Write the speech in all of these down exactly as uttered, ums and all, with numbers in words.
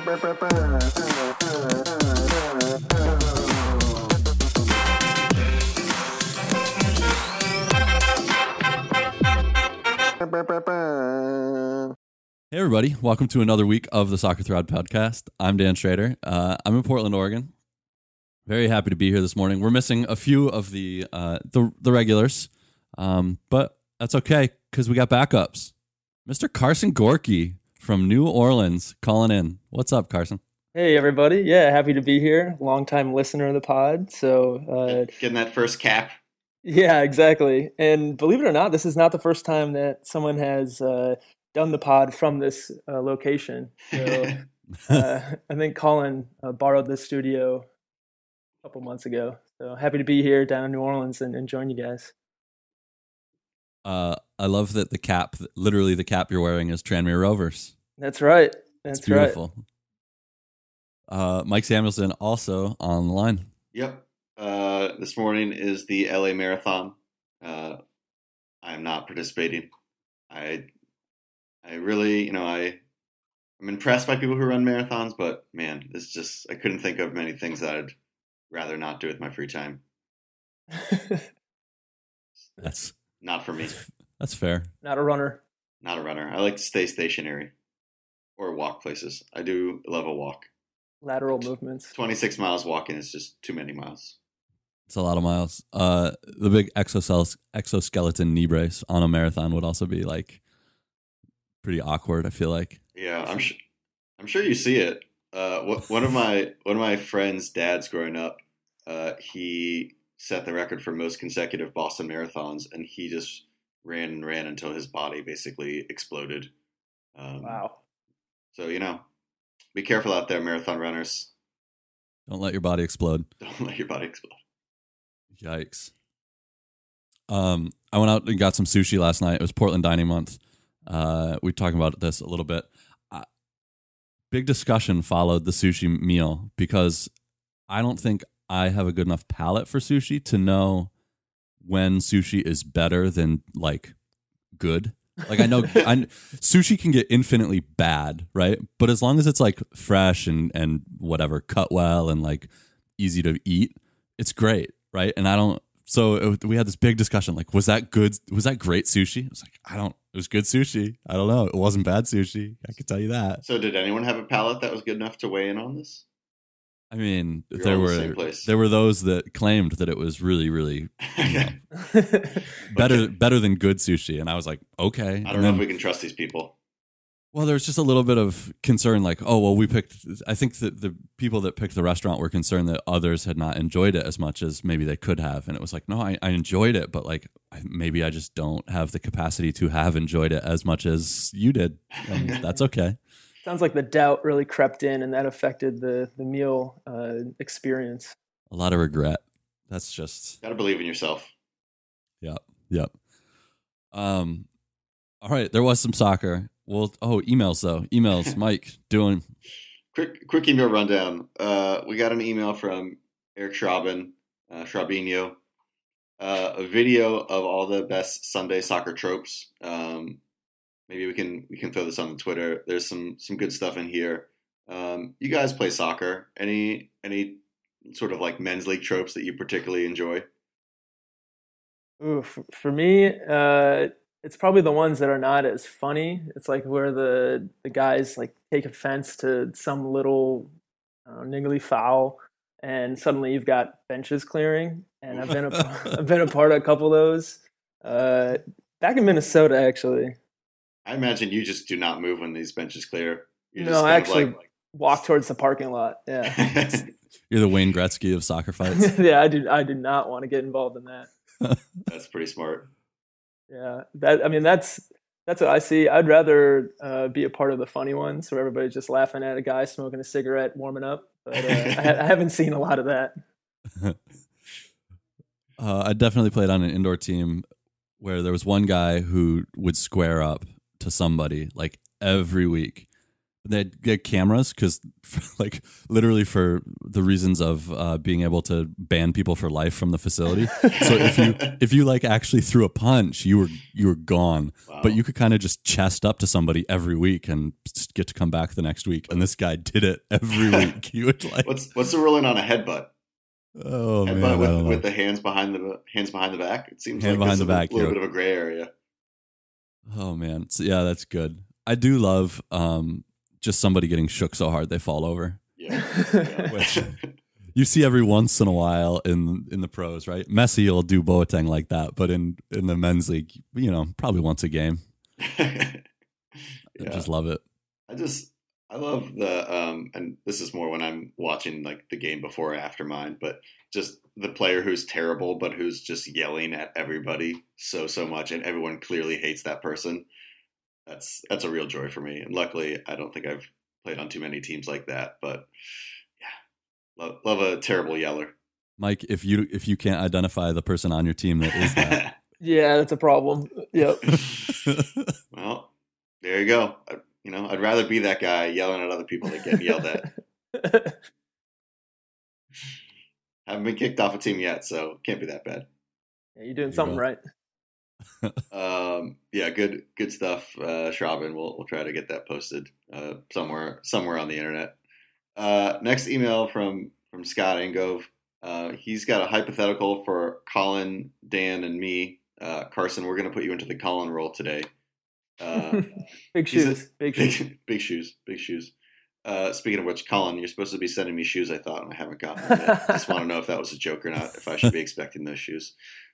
Hey everybody, welcome to another week of the Soccer Thread podcast. I'm Dan Schrader. Uh, I'm in Portland, Oregon. Very happy to be here this morning. We're missing a few of the uh, the, the regulars, um, but that's okay because we got backups. Mister Carson Gorky from New Orleans calling in. What's up, Carson? Hey everybody. Yeah, happy to be here. Long-time listener of the pod. So uh, getting that first cap. Yeah, exactly. And believe it or not, this is not the first time that someone has uh, done the pod from this uh, location. So uh, I think Colin uh, borrowed this studio a couple months ago. So happy to be here down in New Orleans and, and join you guys. Uh, I love that the cap, literally the cap you're wearing is Tranmere Rovers. That's right. That's it's beautiful. Right. Uh, Mike Samuelson also on the line. Yep. Uh, this morning is the L A Marathon. Uh, I am not participating. I, I really, you know, I, I'm impressed by people who run marathons, but man, this just, I couldn't think of many things that I'd rather not do with my free time. That's not for me. That's, that's fair. Not a runner. Not a runner. I like to stay stationary or walk places. I do love a walk. Lateral movements. twenty-six miles walking is just too many miles. It's a lot of miles. Uh, the big exoskel- exoskeleton knee brace on a marathon would also be like pretty awkward, I feel like. Yeah, I'm sure. I'm sure you see it. Uh, one of my one of my friends' dads growing up, uh, he set the record for most consecutive Boston marathons, and he just ran and ran until his body basically exploded. Um, wow. So you know, be careful out there, marathon runners. Don't let your body explode. Don't let your body explode. Yikes. Um, I went out and got some sushi last night. It was Portland Dining Month. Uh, we talked about this a little bit. Uh, big discussion followed the sushi meal because I don't think I have a good enough palate for sushi to know when sushi is better than like good. Like I know I, sushi can get infinitely bad, right? But as long as it's like fresh and, and whatever, cut well and like easy to eat, it's great. Right. And I don't, so it, we had this big discussion, like, was that good? Was that great sushi? I was like, I don't, it was good sushi. I don't know. It wasn't bad sushi. I can tell you that. So did anyone have a palate that was good enough to weigh in on this? I mean, You're there were, the there were those that claimed that it was really, really you know, better, better than good sushi. And I was like, okay. I don't and know then, if we can trust these people. Well, there's just a little bit of concern, like, oh, well, we picked, I think that the people that picked the restaurant were concerned that others had not enjoyed it as much as maybe they could have. And it was like, no, I, I enjoyed it, but like, I, maybe I just don't have the capacity to have enjoyed it as much as you did. And that's okay. Sounds like the doubt really crept in and that affected the, the meal uh, experience. A lot of regret. That's just. Gotta believe in yourself. Yep. Yep. Um. All right. There was some soccer. Well, oh, emails though. Emails, Mike, doing. Quick, quick email rundown. Uh, we got an email from Eric Schraben, uh, Schrabinho, uh, a video of all the best Sunday soccer tropes. Um, maybe we can we can throw this on Twitter. There's some some good stuff in here. Um, you guys play soccer. Any any sort of like men's league tropes that you particularly enjoy? Ooh, for, for me, uh, it's probably the ones that are not as funny. It's like where the, the guys like take offense to some little uh, niggly foul, and suddenly you've got benches clearing. And I've been a, I've been a part of a couple of those. Uh, back in Minnesota, actually. I imagine you just do not move when these benches clear. You no, just I actually like, like... walk towards the parking lot. Yeah. You're the Wayne Gretzky of soccer fights. Yeah, I do. I do not want to get involved in that. That's pretty smart. Yeah, that I mean that's that's what I see. I'd rather uh, be a part of the funny ones where everybody's just laughing at a guy smoking a cigarette, warming up. But uh, I, ha- I haven't seen a lot of that. uh, I definitely played on an indoor team where there was one guy who would square up to somebody like every week, They get cameras because, like, literally for the reasons of uh, being able to ban people for life from the facility. So if you if you like actually threw a punch, you were you were gone. Wow. But you could kind of just chest up to somebody every week and just get to come back the next week. And this guy did it every week. He would like, what's what's the ruling on a headbutt? oh headbutt man, I don't with, know. with the hands behind the hands behind the back. It seems Hand like behind this the is back, a little yeah. bit of a gray area. Oh man, so, yeah, that's good. I do love um, just somebody getting shook so hard they fall over. Yeah. yeah. Which you see every once in a while in in the pros, right? Messi will do Boateng like that, but in in the men's league, you know, probably once a game. I Yeah. just love it. I just I love the um and this is more when I'm watching like the game before or after mine, but just the player who's terrible but who's just yelling at everybody so so much and everyone clearly hates that person. That's that's a real joy for me. And luckily I don't think I've played on too many teams like that, but yeah. Love love a terrible yeller. Mike, if you if you can't identify the person on your team that is that, Yeah, that's a problem. Yep. Well, there you go. I, you know, I'd rather be that guy yelling at other people than getting yelled at. Haven't been kicked off a team yet, so can't be that bad. Yeah, you're doing you something go. right. Um, yeah, good, good stuff, uh, Schraubin. We'll we'll try to get that posted uh, somewhere somewhere on the internet. Uh, next email from from Scott Engove. Uh, he's got a hypothetical for Colin, Dan, and me. Uh, Carson, we're going to put you into the Colin role today. Uh, Big he's a- shoes. Big shoes. big, big shoes, big shoes. Uh, speaking of which, Colin, you're supposed to be sending me shoes. I thought, and I haven't gotten them yet. Just want to know if that was a joke or not. If I should be expecting those shoes.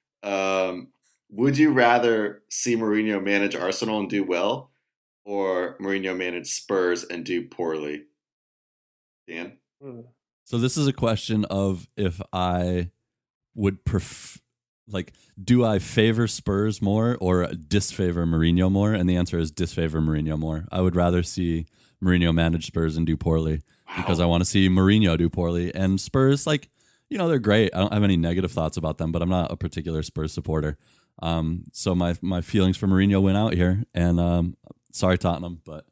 Um, would you rather see Mourinho manage Arsenal and do well, or Mourinho manage Spurs and do poorly? Dan? Mm. so this is a question of if I would pref- like, do I favor Spurs more or disfavor Mourinho more? And the answer is disfavor Mourinho more. I would rather see Mourinho manage Spurs and do poorly because I want to see Mourinho do poorly. And Spurs, like, you know, they're great. I don't have any negative thoughts about them, but I'm not a particular Spurs supporter. Um, so my my feelings for Mourinho went out here, and um, sorry Tottenham, but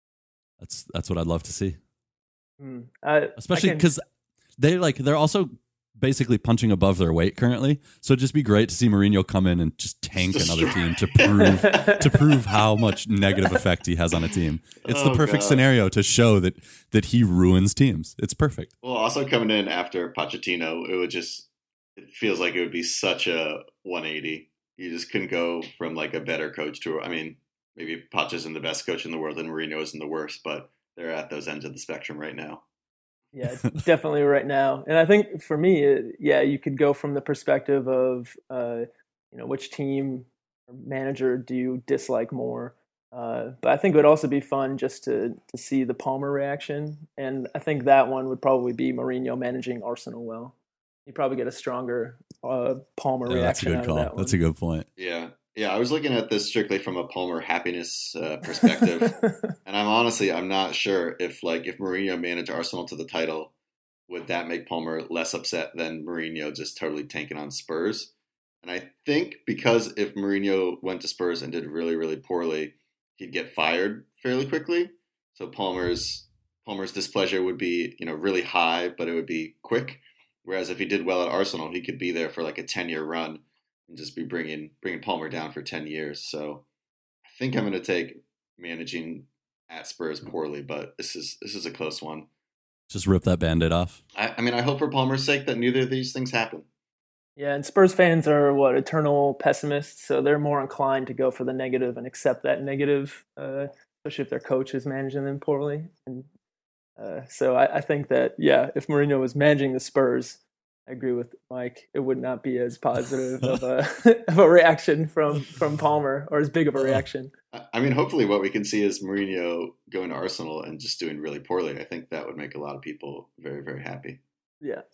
that's that's what I'd love to see, Mm. I, especially I can- because they like they're also basically punching above their weight currently. So it'd just be great to see Mourinho come in and just tank Just another destroy- team to prove to prove how much negative effect he has on a team. It's Oh, the perfect God. scenario to show that that he ruins teams. It's perfect. Well, also coming in after Pochettino, it would just, it feels like it would be such a one eighty. You just couldn't go from like a better coach to, I mean, maybe Poch isn't the best coach in the world and Mourinho isn't the worst, but they're at those ends of the spectrum right now. Yeah, definitely right now. And I think for me, it, yeah, you could go from the perspective of, uh, you know, which team or manager do you dislike more? Uh, but I think it would also be fun just to to see the Palmer reaction. And I think that one would probably be Mourinho managing Arsenal well. You probably get a stronger uh, Palmer Yeah, that's a reaction good out call. of that one. That's a good point. Yeah. Yeah. I was looking at this strictly from a Palmer happiness uh, perspective. And I'm honestly, I'm not sure if like if Mourinho managed Arsenal to the title, would that make Palmer less upset than Mourinho just totally tanking on Spurs? And I think because if Mourinho went to Spurs and did really, really poorly, he'd get fired fairly quickly. So Palmer's Palmer's displeasure would be, you know, really high, but it would be quick. Whereas if he did well at Arsenal, he could be there for like a ten-year run and just be bringing bringing Palmer down for ten years. So I think I'm going to take managing at Spurs poorly, but this is this is a close one. Just rip that Band-Aid off. I, I mean, I hope for Palmer's sake that neither of these things happen. Yeah, and Spurs fans are what, eternal pessimists, so they're more inclined to go for the negative and accept that negative, uh, especially if their coach is managing them poorly. And uh, so I, I think that, yeah, if Mourinho was managing the Spurs, I agree with Mike, it would not be as positive of a of a reaction from, from Palmer, or as big of a reaction. I I mean, hopefully what we can see is Mourinho going to Arsenal and just doing really poorly. I think that would make a lot of people very, very happy. Yeah.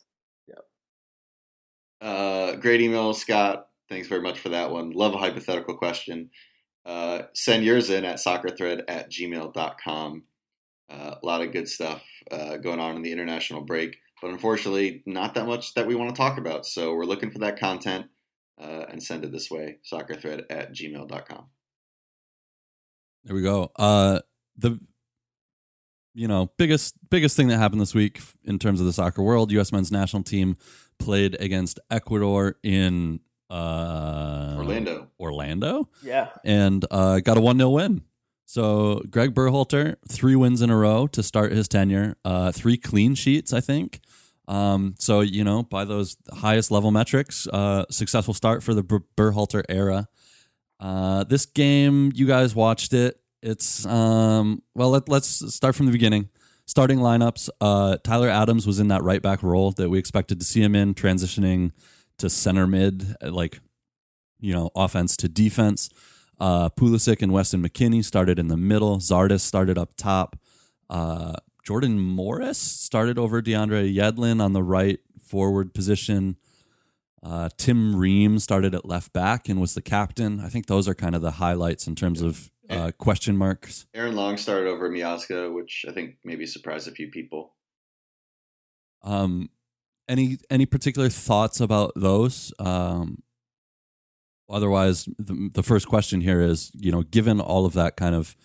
Uh, great email, Scott. Thanks very much for that one. Love a hypothetical question. Uh, send yours in at soccerthread at gmail dot com. Uh, a lot of good stuff uh, going on in the international break, but unfortunately not that much that we want to talk about. So we're looking for that content uh, and send it this way, soccerthread at gmail dot com. There we go. Uh, the you know, biggest biggest thing that happened this week in terms of the soccer world, U S men's national team played against Ecuador in uh, Orlando. Orlando, Yeah. and uh, got a one nil win. So Greg Berhalter, three wins in a row to start his tenure, uh, three clean sheets, I think. Um, so, you know, by those highest level metrics, uh, successful start for the Ber- Berhalter era. Uh, this game, you guys watched it. It's, um, well, let, let's start from the beginning. Starting lineups, uh, Tyler Adams was in that right back role that we expected to see him in, transitioning to center mid, like, you know, offense to defense. Uh, Pulisic and Weston McKennie started in the middle. Zardes started up top. Uh, Jordan Morris started over DeAndre Yedlin on the right forward position. Uh, Tim Ream started at left back and was the captain. I think those are kind of the highlights in terms of uh, question marks. Aaron Long started over Miazga, which I think maybe surprised a few people. Um, any any particular thoughts about those? Um, otherwise, the, the first question here is, you know, given all of that kind of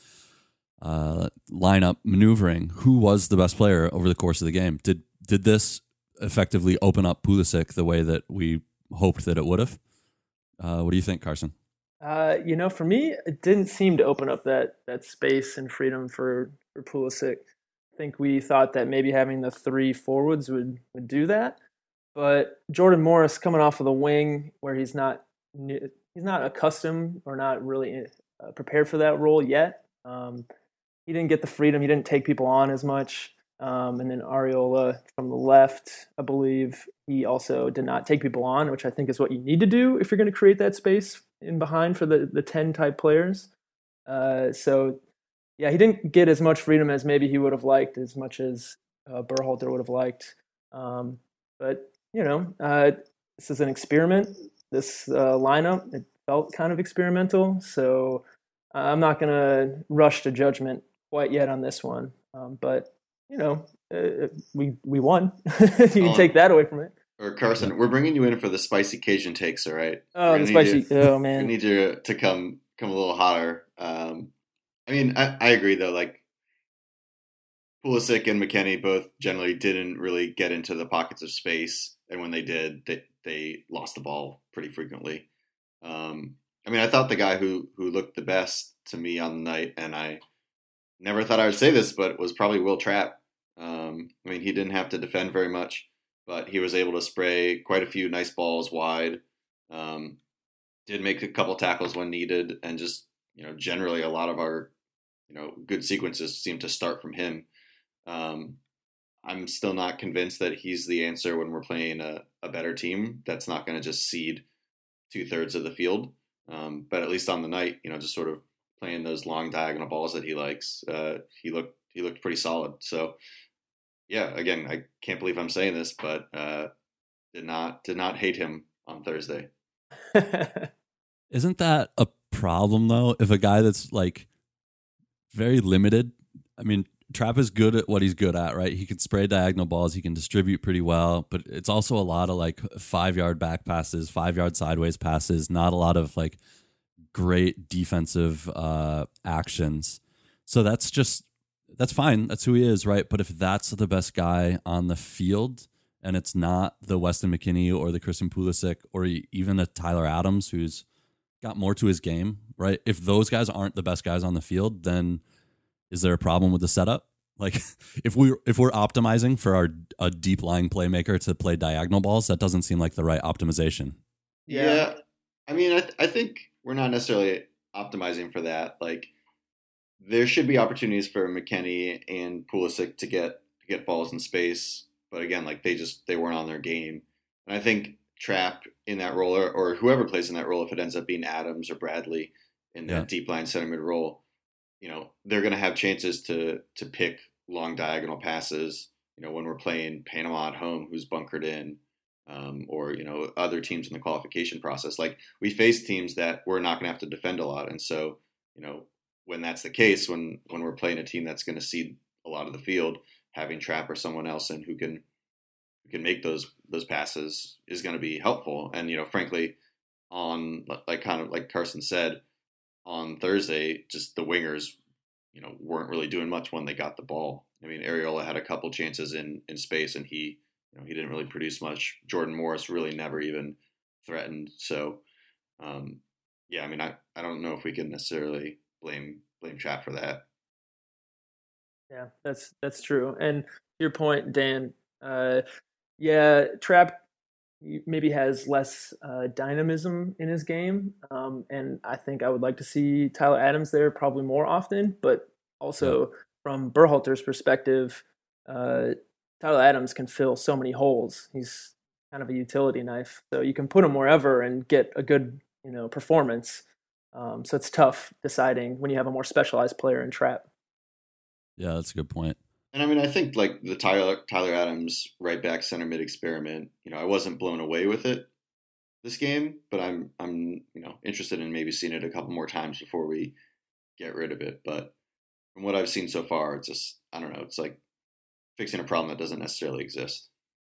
uh, lineup maneuvering, who was the best player over the course of the game? Did did this effectively open up Pulisic the way that we hoped that it would have? Uh, what do you think, Carson? Uh, you know, for me, it didn't seem to open up that that space and freedom for, for Pulisic. I think we thought that maybe having the three forwards would, would do that. But Jordan Morris coming off of the wing where he's not he's not accustomed or not really uh, prepared for that role yet. Um, he didn't get the freedom. He didn't take people on as much. Um, and then Areola from the left, I believe, he also did not take people on, which I think is what you need to do if you're going to create that space in behind for the, the ten-type players. Uh, so, yeah, he didn't get as much freedom as maybe he would have liked, as much as uh, Berhalter would have liked. Um, but, you know, uh, this is an experiment. This uh, lineup, it felt kind of experimental. So I'm not going to rush to judgment quite yet on this one. Um, but, you know, uh, we we won. You can Oh. take that away from it. Or Carson, we're bringing you in for the spicy Cajun takes, all right? Oh, We're the gonna need spicy. you- Oh, We man. need you to come come a little hotter. Um, I mean, I, I agree though. Like Pulisic and McKennie both generally didn't really get into the pockets of space, and when they did, they they lost the ball pretty frequently. Um, I mean, I thought the guy who who looked the best to me on the night, and I never thought I would say this, but it was probably Will Trapp. Um, I mean, he didn't have to defend very much, but he was able to spray quite a few nice balls wide. Um, did make a couple tackles when needed, and just, you know, generally a lot of our, you know, good sequences seem to start from him. Um, I'm still not convinced that he's the answer when we're playing a, a better team that's not going to just cede two thirds of the field. Um, but at least on the night, you know, just sort of playing those long diagonal balls that he likes, uh, he looked he looked pretty solid. So yeah, again, I can't believe I'm saying this, but uh, did not did not hate him on Thursday. Isn't that a problem though? If a guy that's like very limited, I mean, Trapp is good at what he's good at, right? He can spray diagonal balls, he can distribute pretty well, but it's also a lot of like five yard back passes, five yard sideways passes, not a lot of like great defensive uh, actions. So that's just, that's fine. That's who he is, right? But if that's the best guy on the field and it's not the Weston McKennie or the Christian Pulisic or even a Tyler Adams who's got more to his game, right? If those guys aren't the best guys on the field, then is there a problem with the setup? Like if we if we're optimizing for our a deep lying playmaker to play diagonal balls, that doesn't seem like the right optimization. Yeah, Yeah. I mean, I, th- I think we're not necessarily optimizing for that. Like, there should be opportunities for McKennie and Pulisic to get to get balls in space, but again, like they just they weren't on their game. And I think Trapp in that role, or, or whoever plays in that role, if it ends up being Adams or Bradley in that Yeah. deep line center mid role, you know, they're going to have chances to to pick long diagonal passes. You know, when we're playing Panama at home, who's bunkered in. Um, or, you know, other teams in the qualification process. Like, we face teams that we're not going to have to defend a lot. And so, you know, when that's the case, when, when we're playing a team that's going to cede a lot of the field, having Trapp or someone else in who can, who can make those, those passes is going to be helpful. And, you know, frankly, on like kind of like Carson said on Thursday, just the wingers, you know, weren't really doing much when they got the ball. I mean, Areola had a couple chances in, in space, and he, you know, he didn't really produce much. Jordan Morris really never even threatened. So, um, yeah, I mean, I, I don't know if we can necessarily blame blame Trap for that. Yeah, that's that's true. And your point, Dan. Uh, yeah, Trap maybe has less uh, dynamism in his game, um, and I think I would like to see Tyler Adams there probably more often. But also Yeah. from Berhalter's perspective, uh, Tyler Adams can fill so many holes. He's kind of a utility knife, so you can put him wherever and get a good, you know, performance. Um, so it's tough deciding when you have a more specialized player in Trap. Yeah, that's a good point. And I mean, I think like the Tyler Tyler Adams right back center mid experiment, you know, I wasn't blown away with it this game, but I'm I'm you know interested in maybe seeing it a couple more times before we get rid of it. But from what I've seen so far, it's just I don't know, it's like fixing a problem that doesn't necessarily exist.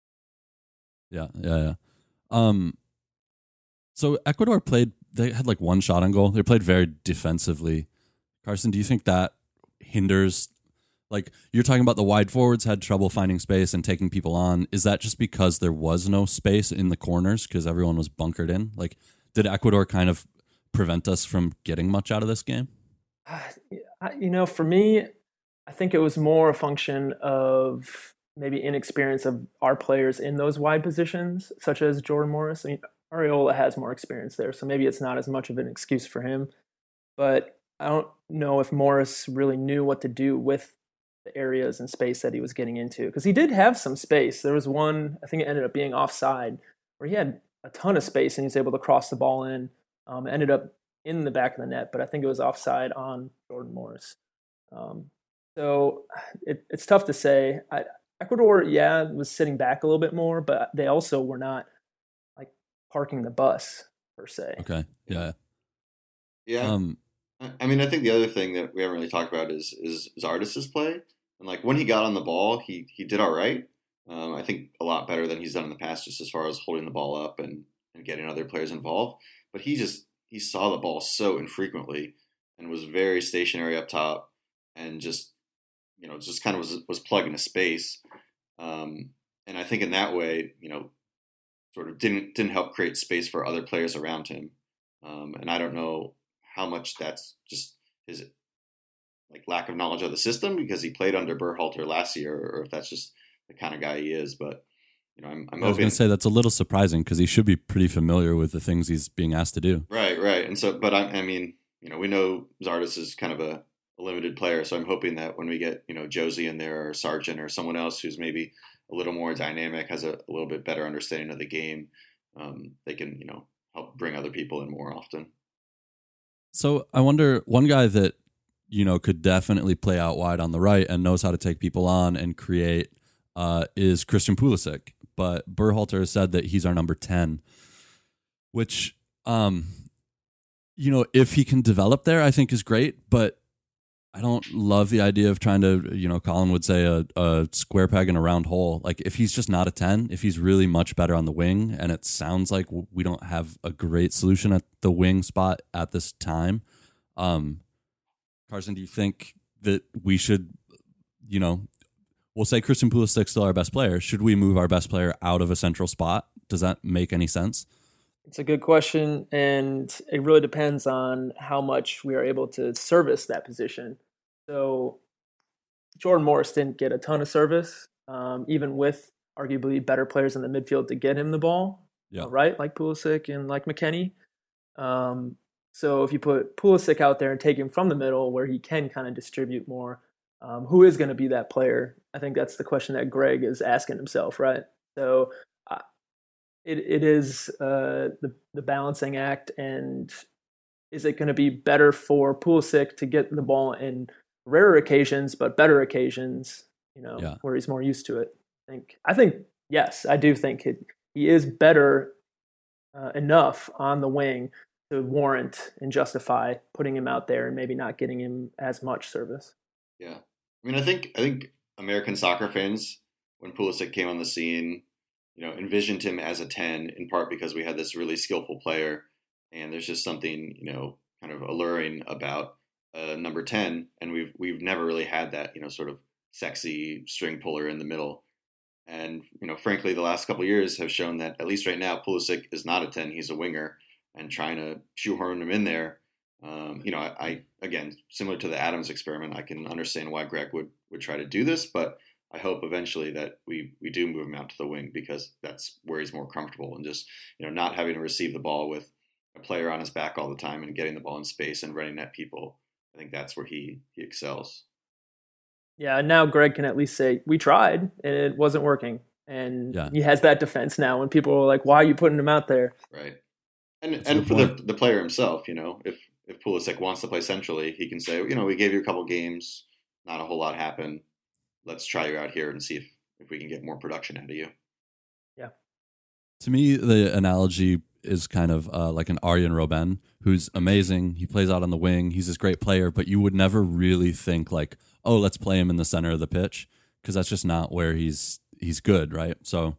Yeah, yeah, yeah. Um, so Ecuador played. They had like one shot on goal. They played very defensively. Carson, do you think that hinders? Like you're talking about the wide forwards had trouble finding space and taking people on. Is that just because there was no space in the corners because everyone was bunkered in? Like, did Ecuador kind of prevent us from getting much out of this game? You know, for me, I think it was more a function of maybe inexperience of our players in those wide positions, such as Jordan Morris. I mean, Areola has more experience there, so maybe it's not as much of an excuse for him. But I don't know if Morris really knew what to do with the areas and space that he was getting into, because he did have some space. There was one, I think it ended up being offside, where he had a ton of space and he was able to cross the ball in. Um, ended up in the back of the net, but I think it was offside on Jordan Morris. Um, so it, it's tough to say. I, Ecuador, yeah, was sitting back a little bit more, but they also were not like parking the bus per se. Okay, yeah, yeah. Um, I mean, I think the other thing that we haven't really talked about is is Zardes' play. And like when he got on the ball, he he did all right. Um, I think a lot better than he's done in the past, just as far as holding the ball up and, and getting other players involved. But he just he saw the ball so infrequently and was very stationary up top and just you know just kind of was was plugging a space. Um, and I think in that way, you know, sort of didn't didn't help create space for other players around him. Um, and I don't know how much that's just his like lack of knowledge of the system because he played under Berhalter last year, or if that's just the kind of guy he is. But you know, I'm, I'm I was going to say that's a little surprising because he should be pretty familiar with the things he's being asked to do. Right, right. And so, but I, I mean, you know, we know Zardes is kind of a, a limited player, so I'm hoping that when we get you know Josie in there or Sargent or someone else who's maybe a little more dynamic, has a, a little bit better understanding of the game, um, they can you know help bring other people in more often. So I wonder, one guy that, you know, could definitely play out wide on the right and knows how to take people on and create uh, is Christian Pulisic. But Berhalter has said that he's our number ten, which, um, you know, if he can develop there, I think is great. But I don't love the idea of trying to, you know, Colin would say a, a square peg in a round hole. Like if he's just not a ten, if he's really much better on the wing, and it sounds like we don't have a great solution at the wing spot at this time. Um, Carson, do you think that we should, you know, we'll say Christian Pulisic still our best player. Should we move our best player out of a central spot? Does that make any sense? It's a good question, and it really depends on how much we are able to service that position. So Jordan Morris didn't get a ton of service, um, even with arguably better players in the midfield to get him the ball, yeah. right? Like Pulisic and like McKennie. Um, so if you put Pulisic out there and take him from the middle where he can kind of distribute more, um, who is going to be that player? I think that's the question that Greg is asking himself, right? So uh, it it is uh, the the balancing act, and is it going to be better for Pulisic to get the ball in rarer occasions, but better occasions, you know, yeah. where he's more used to it? I think I think yes, I do think it, he is better uh, enough on the wing to warrant and justify putting him out there and maybe not getting him as much service. Yeah, I mean, I think I think American soccer fans, when Pulisic came on the scene, you know, envisioned him as a ten in part because we had this really skillful player, and there's just something, you know, kind of alluring about uh, number ten, and we've we've never really had that, you know, sort of sexy string puller in the middle. And, you know, frankly, the last couple of years have shown that, at least right now, Pulisic is not a ten, he's a winger, and trying to shoehorn him in there. Um, you know, I, I, again, similar to the Adams experiment, I can understand why Greg would, would try to do this, but I hope eventually that we, we do move him out to the wing, because that's where he's more comfortable, and just, you know, not having to receive the ball with a player on his back all the time and getting the ball in space and running at people. I think that's where he, he excels. Yeah, and now Greg can at least say, we tried and it wasn't working. And yeah. he has that defense now when people are like, why are you putting him out there? Right. And that's and for the, the player himself, you know, if, if Pulisic wants to play centrally, he can say, you know, we gave you a couple games, not a whole lot happened. Let's try you out here and see if, if we can get more production out of you. Yeah. To me, the analogy is kind of uh, like an Arjen Robben, who's amazing. He plays out on the wing. He's this great player, but you would never really think like, oh, let's play him in the center of the pitch, because that's just not where he's he's good, right? So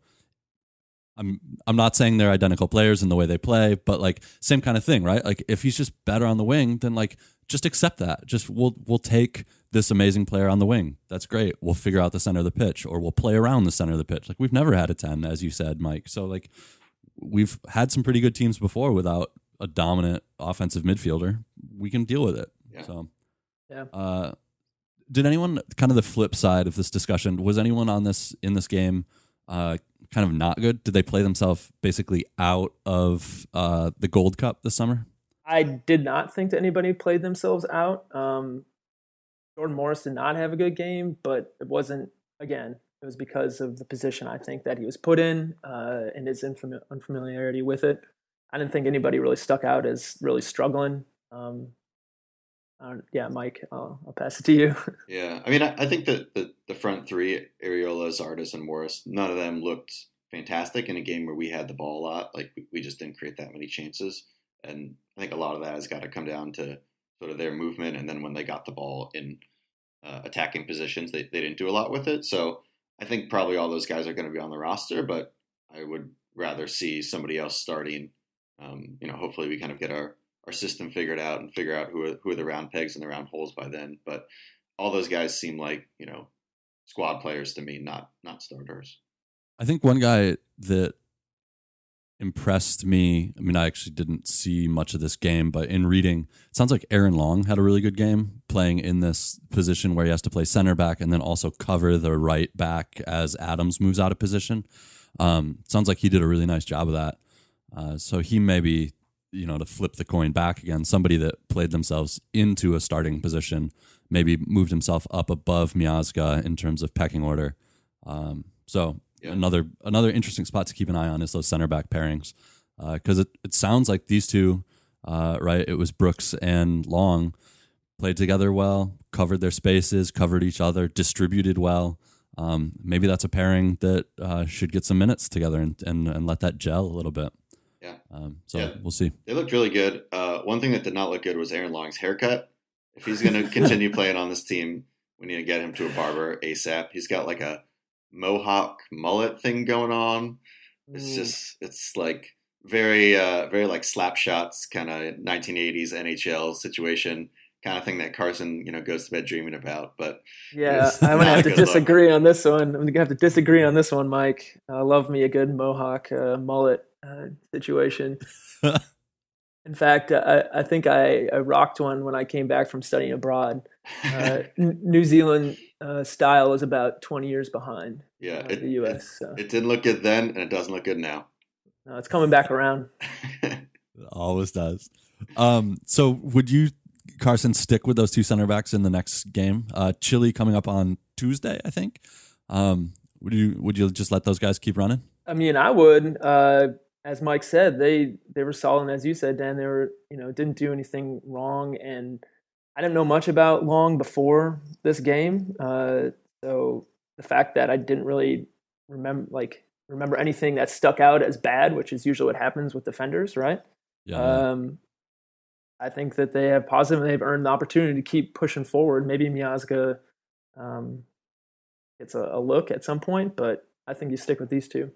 I'm I'm not saying they're identical players in the way they play, but like same kind of thing, right? Like if he's just better on the wing, then like just accept that. Just we'll we'll take this amazing player on the wing. That's great. We'll figure out the center of the pitch, or we'll play around the center of the pitch. Like we've never had a ten, as you said, Mike. So like we've had some pretty good teams before without a dominant offensive midfielder. We can deal with it. Yeah. So yeah. Uh, did anyone, kind of the flip side of this discussion, was anyone on this in this game uh, kind of not good? Did they play themselves basically out of uh, the Gold Cup this summer? I did not think that anybody played themselves out. Um, Jordan Morris did not have a good game, but it wasn't, again, it was because of the position I think that he was put in uh, and his infam- unfamiliarity with it. I didn't think anybody really stuck out as really struggling. Um, uh, yeah, Mike, I'll, I'll pass it to you. Yeah, I mean, I, I think that the, the front three, Areola, Zardes, and Morris, none of them looked fantastic in a game where we had the ball a lot. Like, we, we just didn't create that many chances. And I think a lot of that has got to come down to sort of their movement. And then when they got the ball in uh, attacking positions, they, they didn't do a lot with it. So I think probably all those guys are going to be on the roster, but I would rather see somebody else starting. Um, you know, hopefully we kind of get our, our system figured out and figure out who are, who are the round pegs and the round holes by then. But all those guys seem like, you know, squad players to me, not not starters. I think one guy that impressed me, I mean, I actually didn't see much of this game, but in reading, it sounds like Aaron Long had a really good game playing in this position where he has to play center back and then also cover the right back as Adams moves out of position. Um, sounds like he did a really nice job of that. Uh, so he may be, you know, to flip the coin back again, somebody that played themselves into a starting position, maybe moved himself up above Miazga in terms of pecking order. Um, so yeah. another another interesting spot to keep an eye on is those center back pairings, because uh, it, it sounds like these two, uh, right, it was Brooks and Long, played together well, covered their spaces, covered each other, distributed well. Um, maybe that's a pairing that uh, should get some minutes together and, and, and let that gel a little bit. Yeah. Um, so yeah. we'll see. They looked really good. Uh, one thing that did not look good was Aaron Long's haircut. If he's going to continue playing on this team, we need to get him to a barber ASAP. He's got like a mohawk mullet thing going on. It's mm. just, it's like very, uh, very like slap shots, kind of nineteen eighties N H L situation, kind of thing that Carson, you know, goes to bed dreaming about. But yeah, I'm gonna have to disagree look. on this one. I'm gonna have to disagree on this one, Mike. I uh, love me a good mohawk uh, mullet uh, situation. In fact, I, I think I, I rocked one when I came back from studying abroad. Uh, N- New Zealand uh, style is about twenty years behind yeah, uh, it, the U S. It, so. it didn't look good then, and it doesn't look good now. No, it's coming back around. It always does. Um, so would you, Carson, stick with those two center backs in the next game? Uh, Chile coming up on Tuesday, I think. Um, would you would you just let those guys keep running? I mean, I would. Uh, as Mike said, they they were solid. And as you said, Dan, they were, you know, didn't do anything wrong. And I didn't know much about Long before this game. Uh, so the fact that I didn't really remember like remember anything that stuck out as bad, which is usually what happens with defenders, right? Yeah. Um, I think that they have positive and they've earned the opportunity to keep pushing forward. Maybe Miazga um, gets a, a look at some point, but I think you stick with these two.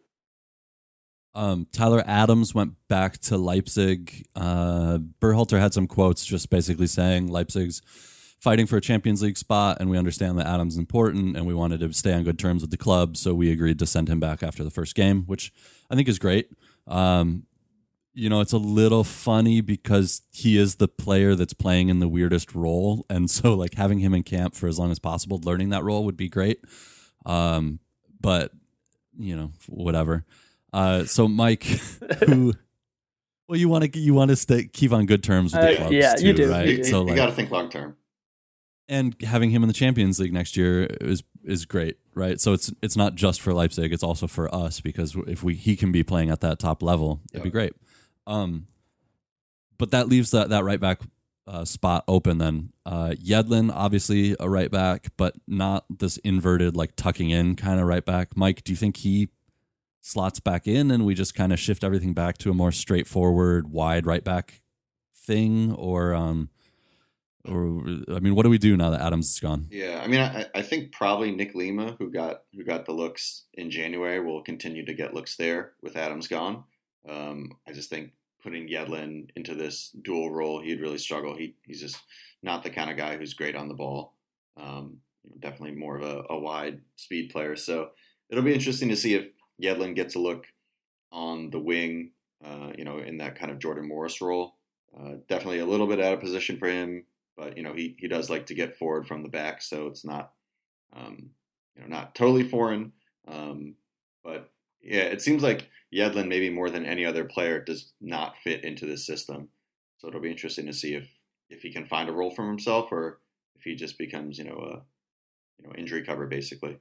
Um, Tyler Adams went back to Leipzig. Uh, Berhalter had some quotes just basically saying Leipzig's fighting for a Champions League spot, and we understand that Adams is important, and we wanted to stay on good terms with the club, so we agreed to send him back after the first game, which I think is great. Um, you know, it's a little funny because he is the player that's playing in the weirdest role, and so like having him in camp for as long as possible, learning that role would be great. Um, but you know, whatever. Uh, so Mike, who, well, you want to you want to stay keep on good terms with the Uh, clubs, yeah, too, you do. right? You, So you like, got to think long term. and having him in the Champions League next year is is great, right? So it's it's not just for Leipzig; it's also for us, because if we he can be playing at that top level, it'd be Yeah. great. Um, but that leaves that that right back uh, spot open. Then uh, Yedlin, obviously a right back, but not this inverted like tucking in kind of right back. Mike, do you think he slots back in and we just kind of shift everything back to a more straightforward wide right back thing, or um, or I mean, what do we do now that Adams is gone? Yeah, I mean, I, I think probably Nick Lima, who got who got the looks in January, will continue to get looks there with Adams gone. Um, I just think putting Yedlin into this dual role, he'd really struggle. He he's just not the kind of guy who's great on the ball. Um, definitely more of a, a wide speed player. So it'll be interesting to see if Yedlin gets a look on the wing, uh, you know, in that kind of Jordan Morris role. Uh, definitely a little bit out of position for him, but you know, he he does like to get forward from the back, so it's not, um, you know, not totally foreign. Um, but yeah, it seems like Yedlin, maybe more than any other player, does not fit into this system. So it'll be interesting to see if if he can find a role for himself, or if he just becomes, you know, a you know injury cover basically.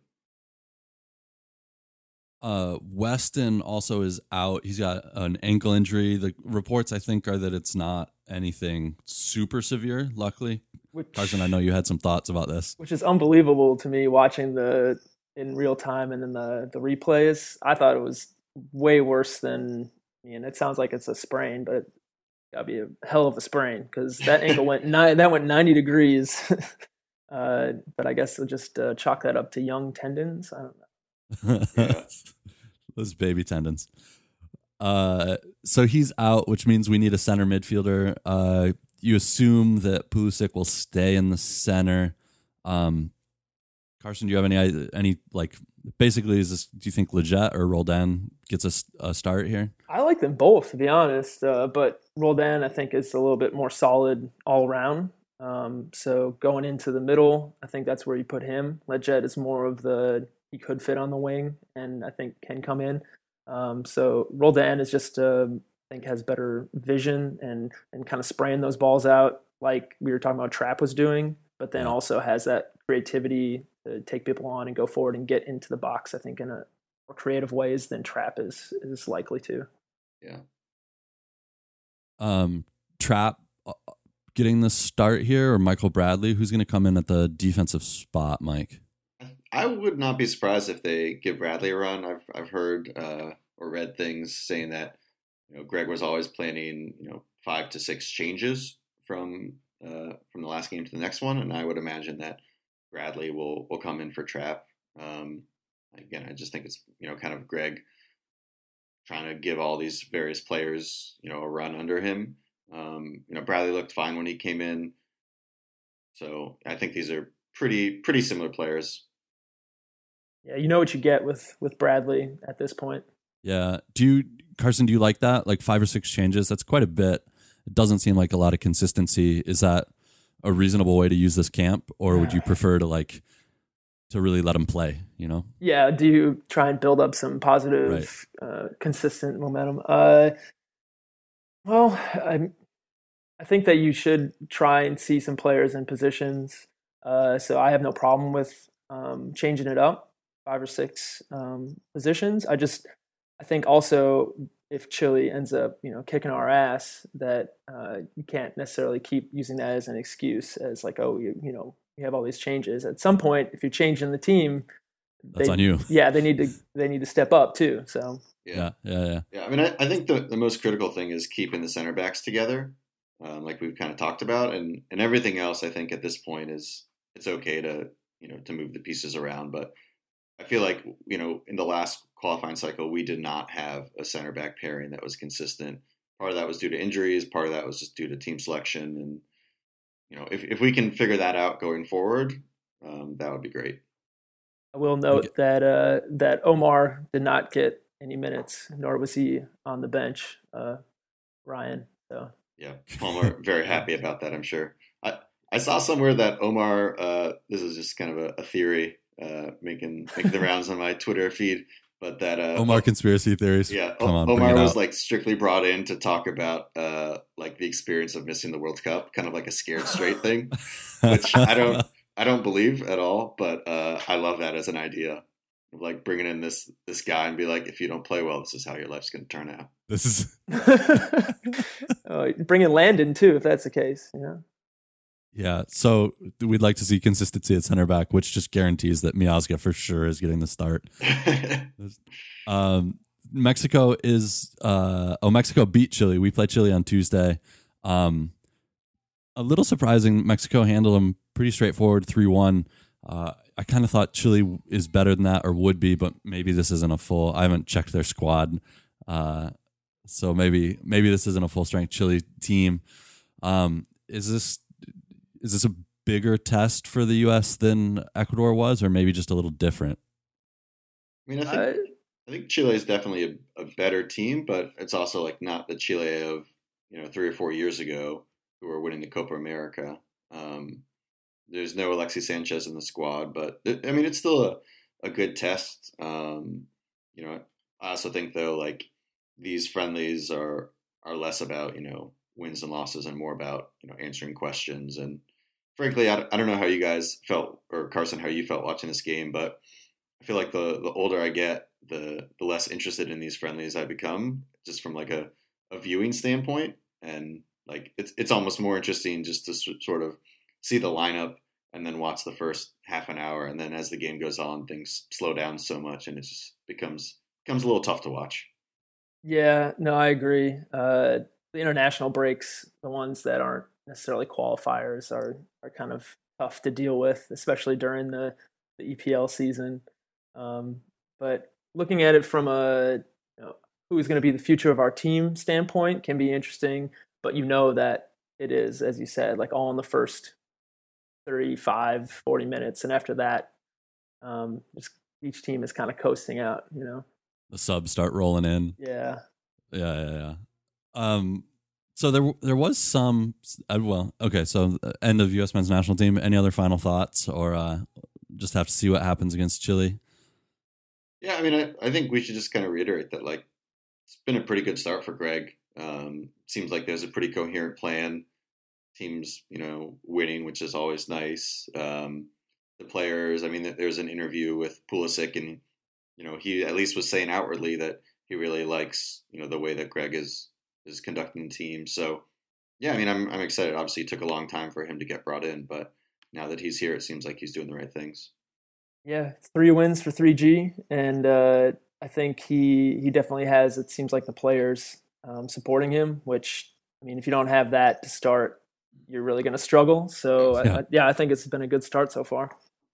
Uh, Weston also is out. He's got an ankle injury. The reports, I think, are that it's not anything super severe, luckily. Which, Carson, I know you had some thoughts about this. which is unbelievable to me watching the in real time and then the the replays. I thought it was way worse than. I mean, it sounds like it's a sprain, but it gotta be a hell of a sprain because that ankle went nine, that went ninety degrees. uh, but I guess they'll just uh, chalk that up to young tendons. I don't know. Yeah. Those baby tendons. Uh, so he's out, which means we need a center midfielder. Uh, you assume that Pulisic will stay in the center. Um, Carson, do you have any any like basically? Is this? Do you think Leggett or Roldan gets a, a start here? I like them both, to be honest. Uh, but Roldan, I think, is a little bit more solid all around. Um, so going into the middle, I think that's where you put him. Leggett is more of the he could fit on the wing, and I think can come in. Um, so Roldan is just, uh, I think, has better vision and and kind of spraying those balls out like we were talking about Trapp was doing, but then Yeah. also has that creativity to take people on and go forward and get into the box, I think, in a more creative ways than Trapp is is likely to. Yeah. Um, Trapp uh, getting the start here, or Michael Bradley, who's going to come in at the defensive spot, Mike? I would not be surprised if they give Bradley a run. I've I've heard uh, or read things saying that you know Greg was always planning you know five to six changes from uh, from the last game to the next one, and I would imagine that Bradley will will come in for Trapp. Um, again, I just think it's you know kind of Greg trying to give all these various players you know a run under him. Um, you know Bradley looked fine when he came in, so I think these are pretty pretty similar players. Yeah, you know what you get with with Bradley at this point. Yeah. Do you, Carson, do you like that? Like five or six changes? That's quite a bit. It doesn't seem like a lot of consistency. Is that a reasonable way to use this camp, or would you prefer to like to really let him play, you know? Yeah, do you try and build up some positive, right. uh, consistent momentum? Uh, well, I I think that you should try and see some players in positions. Uh, so I have no problem with um, changing it up. Five or six um, positions. I just, I think also if Chile ends up, you know, kicking our ass, that uh, you can't necessarily keep using that as an excuse, as like, oh, you, you know, we have all these changes. At some point, if you're changing the team, that's they, on you. Yeah, they need to they need to step up too. So yeah, yeah, yeah. Yeah, yeah I mean, I, I think the, the most critical thing is keeping the center backs together, um, like we've kind of talked about, and and everything else. I think at this point is it's okay to you know to move the pieces around, but I feel like, you know, in the last qualifying cycle, we did not have a center back pairing that was consistent. Part of that was due to injuries. Part of that was just due to team selection. And you know, if if we can figure that out going forward, um, that would be great. I will note that uh, that Omar did not get any minutes, nor was he on the bench, uh, Ryan. So yeah, Palmer very happy about that, I'm sure. I, I saw somewhere that Omar, uh, this is just kind of a, a theory uh, making making the rounds on my Twitter feed, but that uh, Omar conspiracy theories. Yeah, Come on, Omar was out. like strictly brought in to talk about uh, like the experience of missing the World Cup, kind of like a scared straight thing, which I don't I don't believe at all, but uh, I love that as an idea. Like bringing in this this guy and be like, if you don't play well, this is how your life's going to turn out. This is oh, bring in Landon too, if that's the case. Yeah. Yeah. So we'd like to see consistency at center back, which just guarantees that Miazga for sure is getting the start. um, Mexico is uh, oh Mexico beat Chile. We play Chile on Tuesday. Um, a little surprising. Mexico handled them pretty straightforward, three one. Uh, I kind of thought Chile is better than that or would be, but maybe this isn't a full. I haven't checked their squad, uh, so maybe maybe this isn't a full strength Chile team. Um, is this is this a bigger test for the U S than Ecuador was, or maybe just a little different? I mean, I think I, I think Chile is definitely a, a better team, but it's also like not the Chile of you know three or four years ago who were winning the Copa America. Um, There's no Alexis Sanchez in the squad, but I mean, it's still a, a good test. Um, you know, I also think though, like these friendlies are, are less about, you know, wins and losses and more about, you know, answering questions. And frankly, I, I don't know how you guys felt, or Carson, how you felt watching this game, but I feel like the, the older I get, the, the less interested in these friendlies I become, just from like a, a viewing standpoint. And like, it's, it's almost more interesting just to sort of see the lineup and then watch the first half an hour. And then as the game goes on, things slow down so much and it just becomes becomes a little tough to watch. Yeah, no, I agree. Uh, the international breaks, the ones that aren't necessarily qualifiers, are are kind of tough to deal with, especially during the, the E P L season. Um, but looking at it from a you know, who's going to be the future of our team standpoint can be interesting. But you know that it is, as you said, like all in the first thirty-five, forty minutes. And after that, um, just, each team is kind of coasting out, you know. The subs start rolling in. Yeah. Yeah, yeah, yeah. Um, so there there was some, uh, well, okay, so end of U S men's national team. Any other final thoughts, or uh, just have to see what happens against Chile? Yeah, I mean, I, I think we should just kind of reiterate that, like, it's been a pretty good start for Greg. Um, seems like there's a pretty coherent plan. Teams, you know, winning, which is always nice. Um, the players, I mean, there's an interview with Pulisic, and, you know, he at least was saying outwardly that he really likes, you know, the way that Greg is is conducting the team. So, yeah, I mean, I'm I'm excited. Obviously, it took a long time for him to get brought in, but now that he's here, it seems like he's doing the right things. Yeah, three wins for three G, and uh, I think he he definitely has. It seems like the players um, supporting him, which, I mean, if you don't have that to start, you're really going to struggle. So, yeah. I, yeah, I think it's been a good start so far.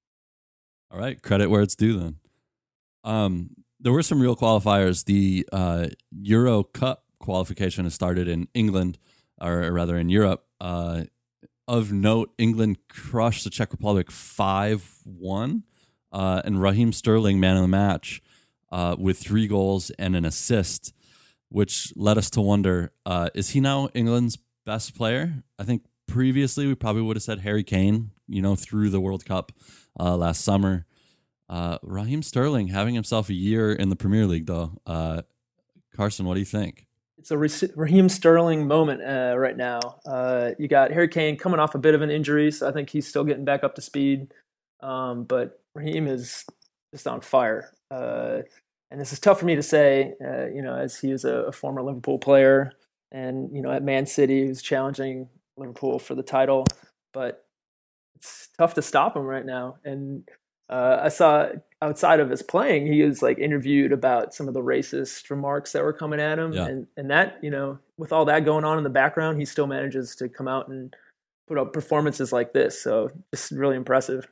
All right, credit where it's due then. Um, there were some real qualifiers. The uh, Euro Cup qualification has started in England, or rather in Europe. Uh, of note, England crushed the Czech Republic five one, uh, and Raheem Sterling, man of the match, uh, with three goals and an assist, which led us to wonder, uh, is he now England's best player? I think previously we probably would have said Harry Kane, you know, through the World Cup uh, last summer. Uh, Raheem Sterling having himself a year in the Premier League, though. Uh, Carson, what do you think? It's a Raheem Sterling moment uh, right now. Uh, you got Harry Kane coming off a bit of an injury, so I think he's still getting back up to speed. Um, but Raheem is just on fire. Uh, and this is tough for me to say, uh, you know, as he is a, a former Liverpool player and, you know, at Man City, who's challenging Liverpool for the title. But it's tough to stop him right now. And Uh, I saw outside of his playing, he was like interviewed about some of the racist remarks that were coming at him. Yeah. And, and that, you know, with all that going on in the background, he still manages to come out and put up performances like this. So it's really impressive.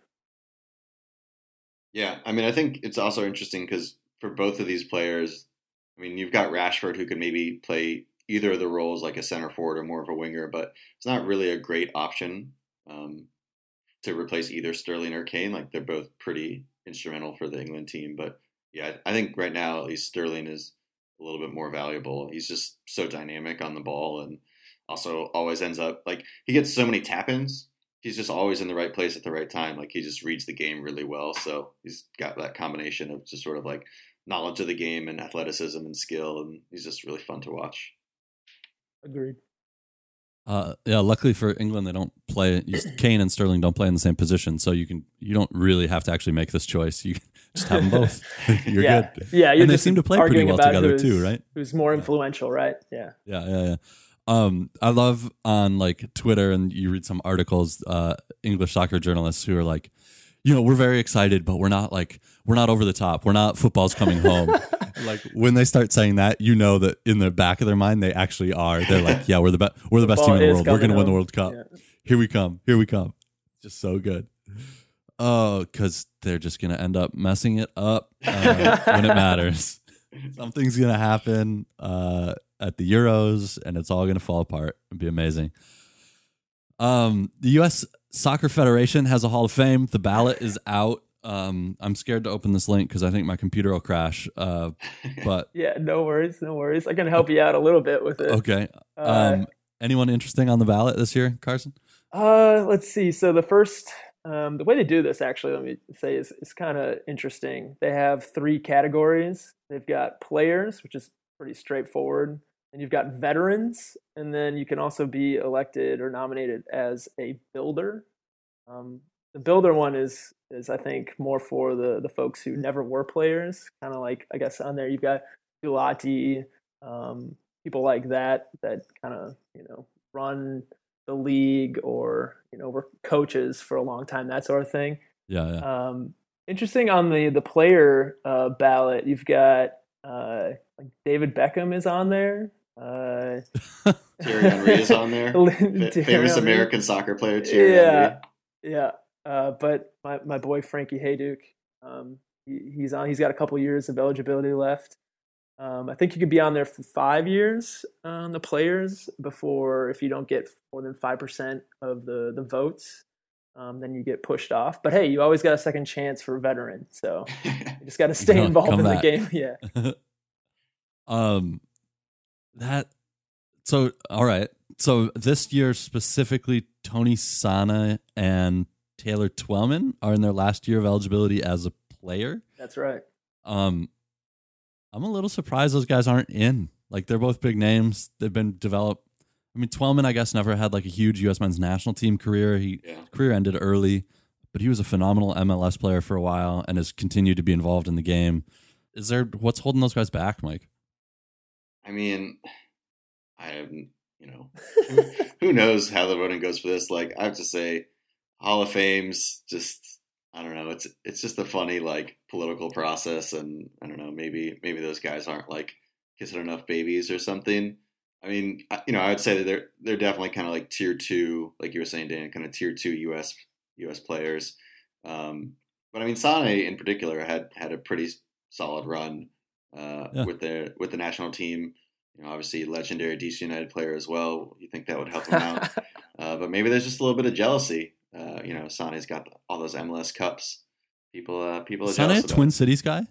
Yeah. I mean, I think it's also interesting because for both of these players, I mean, you've got Rashford who could maybe play either of the roles, like a center forward or more of a winger, but it's not really a great option um, to replace either Sterling or Kane. Like they're both pretty instrumental for the England team. But yeah, I think right now at least Sterling is a little bit more valuable. He's just so dynamic on the ball, and also always ends up like he gets so many tap-ins. He's just always in the right place at the right time. Like he just reads the game really well. So he's got that combination of just sort of like knowledge of the game and athleticism and skill, and he's just really fun to watch. Agreed. Uh, yeah, luckily for England, they don't play. Kane and Sterling don't play in the same position, so you can you don't really have to actually make this choice. You just have them both. You're yeah. good. Yeah, you're and they just seem to play pretty well together too, right? Who's more influential, right? Yeah. Yeah, yeah, yeah. Um, I love on like Twitter, and you read some articles, uh, English soccer journalists who are like, you know, we're very excited, but we're not like we're not over the top. We're not football's coming home. Like when they start saying that, you know that in the back of their mind they actually are. They're like, yeah, we're the best. We're the best team in the world. We're going to win the World Cup. Yeah. Here we come. Here we come. Just so good. Oh, because they're just going to end up messing it up uh, when it matters. Something's going to happen uh, at the Euros, and it's all going to fall apart. It'd be amazing. Um, the U S Soccer Federation has a Hall of Fame. The ballot is out. Um, I'm scared to open this link because I think my computer will crash. Uh, but yeah, no worries, no worries. I can help you out a little bit with it. Okay. Um, uh, anyone interesting on the ballot this year, Carson? Uh, let's see. So the first, um, the way they do this, actually, let me say, is is kind of interesting. They have three categories. They've got players, which is pretty straightforward. And you've got veterans, and then you can also be elected or nominated as a builder. Um, the builder one is, is I think, more for the, the folks who never were players. Kind of like, I guess, on there you've got Gulati, um, people like that, that kind of, you know, run the league or, you know, were coaches for a long time, that sort of thing. Yeah, yeah. Um, interesting on the, the player uh, ballot, you've got uh, like David Beckham is on there. Uh, Thierry Henry is on there. F- famous American soccer player, Thierry yeah, Henry. Yeah. Uh, but my, my boy Frankie Hayduke, um, he, he's on. He's got a couple years of eligibility left. Um, I think you could be on there for five years on the players before, if you don't get more than five percent of the the votes, um, then you get pushed off. But hey, you always got a second chance for veteran, so you just got to stay involved in back. the game. Yeah. um. That so all right. So this year specifically, Tony Sana and Taylor Twellman are in their last year of eligibility as a player. That's right. Um, I'm a little surprised those guys aren't in. Like they're both big names. They've been developed. I mean, Twellman, I guess, never had like a huge U S men's national team career. He yeah. career ended early, but he was a phenomenal M L S player for a while and has continued to be involved in the game. Is there what's holding those guys back, Mike? I mean, I have, you know, who, who knows how the voting goes for this? Like, I have to say, Hall of Fame's just, I don't know. It's it's just a funny like political process, and I don't know. Maybe maybe those guys aren't like kissing enough babies or something. I mean, you know, I would say that they're they're definitely kind of like tier two, like you were saying, Dan, kind of tier two U S U S players. Um, but I mean, Sane in particular had had a pretty solid run. Uh, yeah. with the with the national team, you know, obviously legendary D C United player as well. You think that would help him out, uh, but maybe there's just a little bit of jealousy. Uh, you know, Sane's got all those M L S cups. People, uh, people are Sane, jealous about. Twin Cities guy.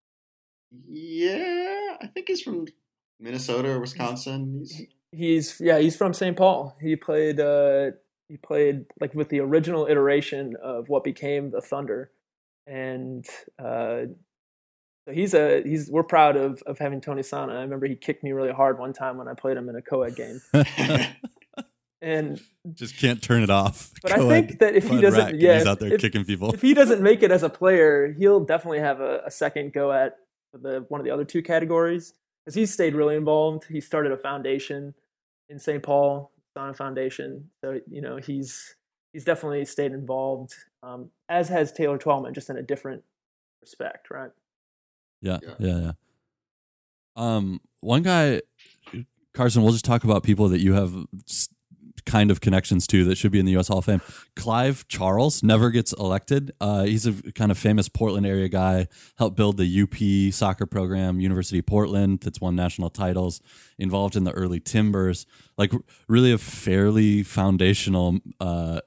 Yeah, I think he's from Minnesota or Wisconsin. He's, he's yeah, he's from Saint Paul. He played uh, he played like with the original iteration of what became the Thunder, and. Uh, So he's a he's we're proud of of having Tony Sana. I remember he kicked me really hard one time when I played him in a co-ed game. And just can't turn it off. But co-ed, I think that if he doesn't, yeah, he's out there if, kicking people. If he doesn't make it as a player, he'll definitely have a, a second go at the one of the other two categories because he's stayed really involved. He started a foundation in Saint Paul, Sana Foundation. So you know he's he's definitely stayed involved, um, as has Taylor Twellman, just in a different respect, right? Yeah, yeah, yeah, yeah. Um, one guy, Carson, we'll just talk about people that you have kind of connections to that should be in the U S Hall of Fame. Clive Charles never gets elected. Uh, he's a kind of famous Portland area guy, helped build the U P soccer program, University of Portland, that's won national titles, involved in the early Timbers, like really a fairly foundational uh,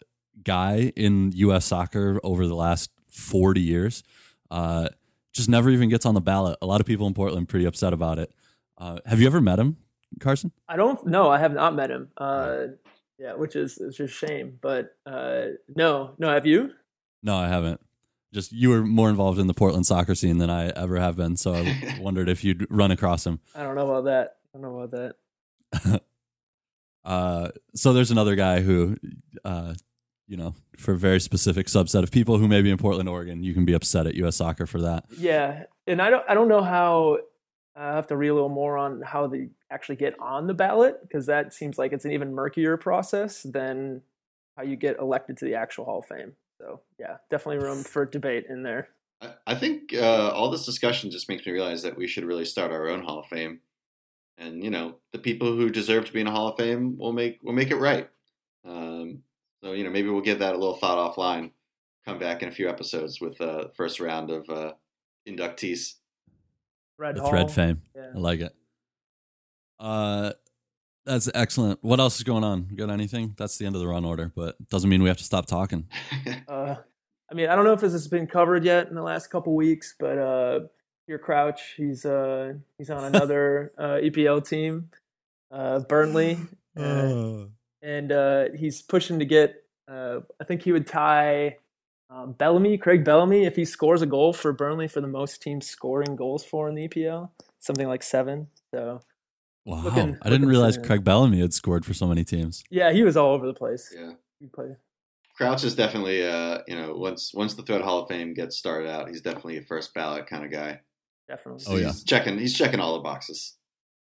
guy in U S soccer over the last forty years. Uh, just never even gets on the ballot. A lot of people in Portland pretty upset about it. Uh, have you ever met him, Carson? I don't know. I have not met him. Uh, yeah, which is it's just a shame. But uh, no, no. Have you? No, I haven't. Just you were more involved in the Portland soccer scene than I ever have been, so I wondered if you'd run across him. I don't know about that. I don't know about that. uh, so there's another guy who, uh, you know, for a very specific subset of people who may be in Portland, Oregon, you can be upset at U S Soccer for that. Yeah, and I don't. I don't know how. I have to read a little more on how they actually get on the ballot, because that seems like it's an even murkier process than how you get elected to the actual Hall of Fame. So yeah, definitely room for debate in there. I, I think uh, all this discussion just makes me realize that we should really start our own Hall of Fame, and you know, the people who deserve to be in a Hall of Fame will make will make it right. Um, so you know, maybe we'll give that a little thought offline. Come back in a few episodes with the uh, first round of uh, inductees. Red The Hall. thread fame. Yeah. I like it. Uh, that's excellent. What else is going on? Got anything? That's the end of the run order, but doesn't mean we have to stop talking. Uh, I mean, I don't know if this has been covered yet in the last couple weeks, but uh, Peter Crouch, he's uh, he's on another uh, E P L team, uh, Burnley, uh, and uh, he's pushing to get. Uh, I think he would tie um, Bellamy, Craig Bellamy, if he scores a goal for Burnley for the most teams scoring goals for in the E P L, something like seven. So. Wow, Looking- I didn't looking realize for- Craig Bellamy had scored for so many teams. Yeah, he was all over the place. Yeah. He played. Crouch is definitely, uh, you know, once once the Thread Hall of Fame gets started out, he's definitely a first ballot kind of guy. Definitely. Oh, yeah. He's checking, he's checking all the boxes.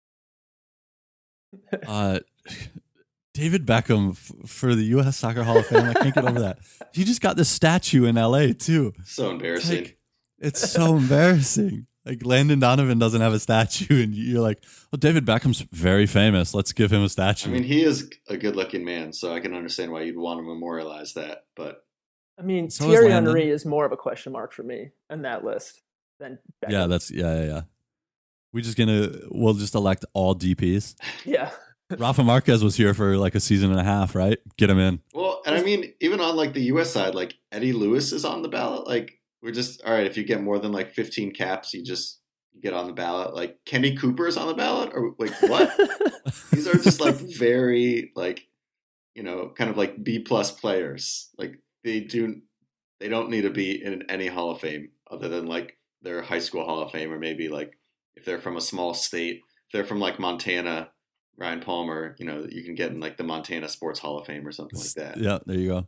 Uh, David Beckham f- for the U S Soccer Hall of Fame. I can't get over that. He just got this statue in L A too. So It's, embarrassing. like, it's so embarrassing. Like Landon Donovan doesn't have a statue, and you're like, "Well, David Beckham's very famous. Let's give him a statue." I mean, he is a good-looking man, so I can understand why you'd want to memorialize that. But I mean, So is Thierry Landon. Henry is more of a question mark for me on that list than Beckham. yeah, that's yeah, yeah, yeah. We just gonna we'll just elect all D Ps. yeah. Rafa Marquez was here for like a season and a half, right? Get him in. well, and I mean, even on like the U S side, like Eddie Lewis is on the ballot. Like we're just all right. If you get more than like fifteen caps, you just get on the ballot. Like Kenny Cooper is on the ballot, or like what? These are just like very like, you know, kind of like B plus players. Like they do, they don't need to be in any Hall of Fame other than like their high school Hall of Fame, or maybe like if they're from a small state, if they're from like Montana, Ryan Palmer, you know, you can get in like the Montana Sports Hall of Fame or something like that. Yeah, there you go.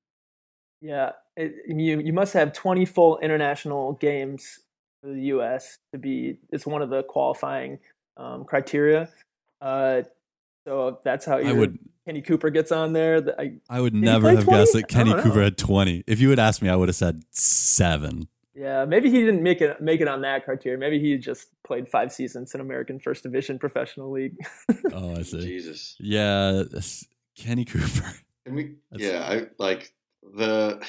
Yeah. It, you you must have twenty full international games for the U S to be. It's one of the qualifying um, criteria. Uh, so that's how I your would Kenny Cooper gets on there. The- I, I would he never play have twenty? guessed that Kenny I don't Cooper know. had twenty. If you had asked me, I would have said seven. yeah, maybe he didn't make it make it on that criteria. Maybe he just played five seasons in American First Division Professional League. Oh, I see. Jesus. Yeah, this- Kenny Cooper. Can we? That's- Yeah, I like the.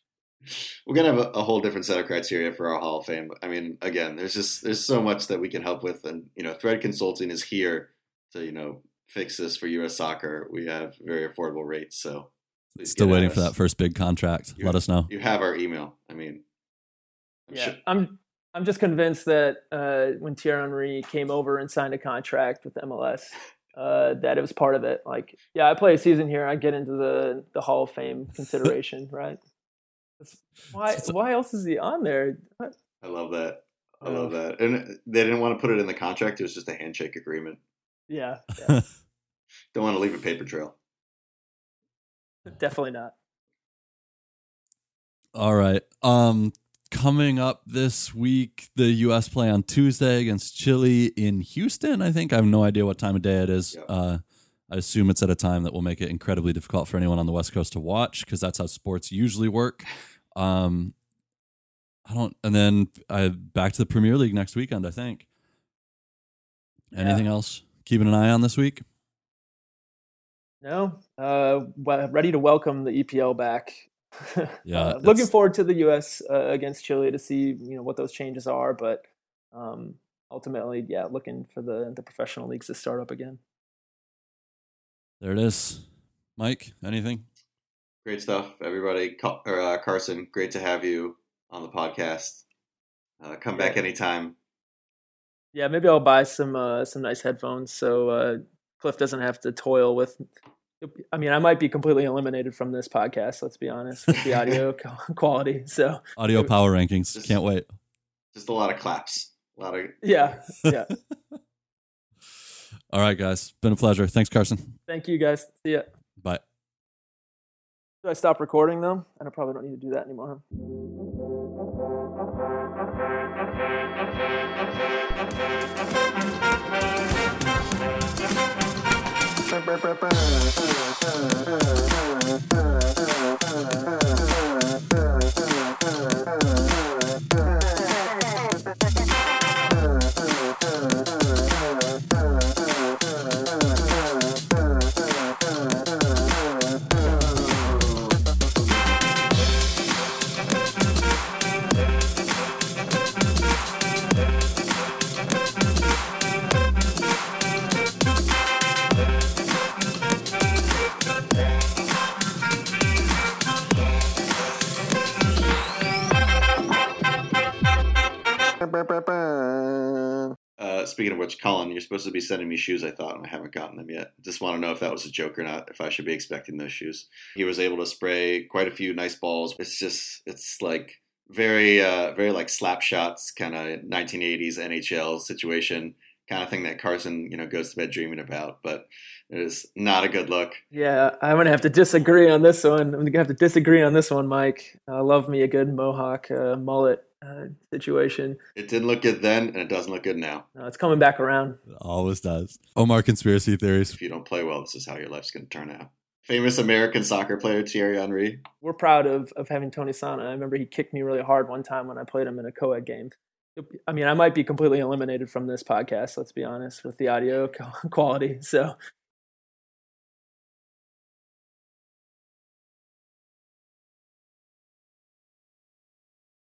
We're gonna have a, a whole different set of criteria for our Hall of Fame. I mean, again, there's just there's so much that we can help with, and you know, Thread Consulting is here to you know fix this for U S Soccer. We have very affordable rates, so please Still get at waiting for us. that first big contract. You- Let us know. You have our email. I mean, I'm Yeah, sure- I'm I'm just convinced that uh, when Thierry Henry came over and signed a contract with M L S, uh, that it was part of it. Like, yeah, I play a season here, I get into the the Hall of Fame consideration, right? That's- Why It's- why else is he on there? What? I love that. I Oh. love that. And they didn't want to put it in the contract. It was just a handshake agreement. Yeah, yeah, Don't want to leave a paper trail. definitely not. All right. Um, coming up this week, the U S play on Tuesday against Chile in Houston. I think I have no idea what time of day it is. Yep. Uh, I assume it's at a time that will make it incredibly difficult for anyone on the West Coast to watch because that's how sports usually work. Um, I don't. And then I back to the Premier League next weekend. I think. Anything Yeah. else? Keeping an eye on this week. No, uh, well, ready to welcome the E P L back. Yeah, uh, that's- looking forward to the U S uh, against Chile to see you know what those changes are, but um, ultimately, yeah, looking for the the professional leagues to start up again. There it is. Mike, anything? Great stuff, everybody. Ca- or, uh, Carson, great to have you on the podcast. Uh, come back Yeah. anytime. Yeah, maybe I'll buy some uh, some nice headphones so uh, Cliff doesn't have to toil with. I mean, I might be completely eliminated from this podcast. Let's be honest with the audio quality. So Audio power rankings. Just- Can't wait. Just a lot of claps. A lot of yeah, yeah. All right, guys. Been a pleasure. Thanks, Carson. Thank you, guys. See ya. Bye. Should I stop recording though? I probably don't need to do that anymore. Uh, speaking of which, Colin, you're supposed to be sending me shoes, I thought, and I haven't gotten them yet. Just want to know if that was a joke or not, if I should be expecting those shoes. He was able to spray quite a few nice balls. It's just, it's like very, uh, very like slap shots, kind of nineteen eighties N H L situation, kind of thing that Carson, you know, goes to bed dreaming about, but it is not a good look. Yeah, I'm gonna have to disagree on this one. I'm gonna have to disagree on this one, Mike. I love me a good mohawk uh, mullet uh, situation. It didn't look good then, and it doesn't look good now. No, it's coming back around. It always does. Omar conspiracy theories. If you don't play well, this is how your life's going to turn out. Famous American soccer player Thierry Henry. We're proud of of having Tony Sana. I remember he kicked me really hard one time when I played him in a co-ed game. I mean, I might be completely eliminated from this podcast, let's be honest, with the audio quality. So